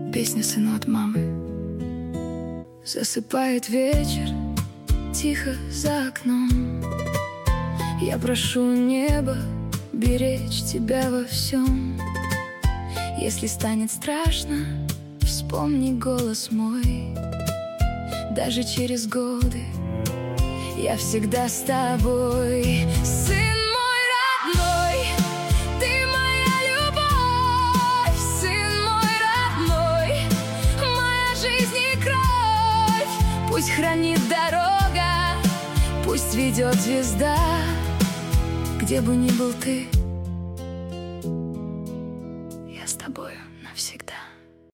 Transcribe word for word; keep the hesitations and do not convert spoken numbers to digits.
Песня сыну от мамы. Засыпает вечер тихо за окном. Я прошу небо беречь тебя во всем. Если станет страшно, вспомни голос мой. Даже через годы я всегда с тобой. Сын мой родной, ты моя любовь. Сын мой родной, моя жизнь и кровь. Пусть хранит дорога, пусть ведет звезда. Где бы ни был ты,